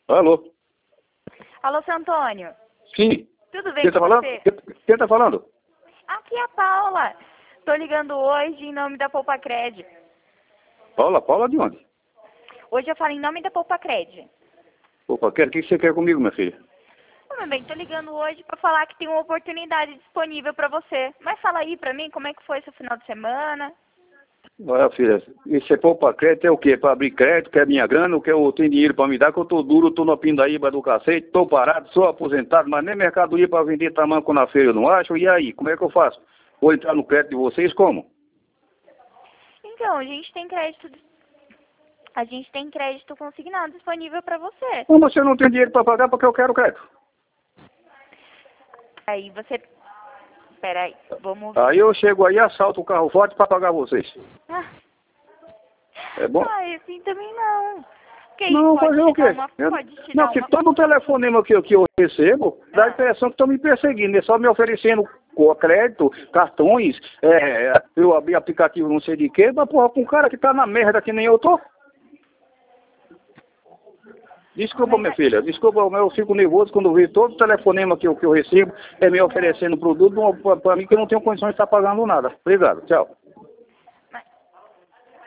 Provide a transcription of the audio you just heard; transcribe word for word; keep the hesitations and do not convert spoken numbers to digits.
Alô? Alô, seu Antônio. Sim. Tudo bem Quem tá com falando? você? Quem, quem tá falando? Aqui é a Paula. Tô ligando hoje em nome da Poupa Cred. Paula? Paula de onde? Hoje eu falo em nome da Poupa Cred. Opa, quer, o que você quer comigo, minha filha? Ô, meu bem, tô ligando hoje pra falar que tem uma oportunidade disponível pra você. Mas fala aí pra mim como é que foi seu final de semana. Olha, filha, esse é poupa crédito é o quê? Para abrir crédito, quer minha grana, ou quer eu tenho dinheiro para me dar, que eu tô duro, tô na pindaíba do cacete, tô parado, sou aposentado, mas nem mercadoria para vender tamanco na feira eu não acho, e aí, como é que eu faço? Vou entrar no crédito de vocês como? Então, a gente tem crédito... A gente tem crédito consignado disponível pra você. Como você não tem dinheiro para pagar porque eu quero crédito? Aí você... Pera aí, vamos... Aí eu chego aí e assalto o carro forte para pagar vocês. Ah. É bom? Ah, assim também não. Porque Não, isso pode fazer te o quê? dar uma... Eu- Pode te não, dar que uma... todo telefonema que, eu- que eu recebo dá a Ah. impressão que estão me perseguindo, é só me oferecendo co- crédito, cartões, é, eu abri aplicativo não sei de quê, mas porra, com um cara que tá na merda que nem eu tô. Desculpa, Mas minha é- filha, desculpa, mas eu fico nervoso quando vejo todo telefonema que eu, que eu recebo é me oferecendo produto para mim que eu não tenho condições de estar pagando nada. Obrigado, tchau.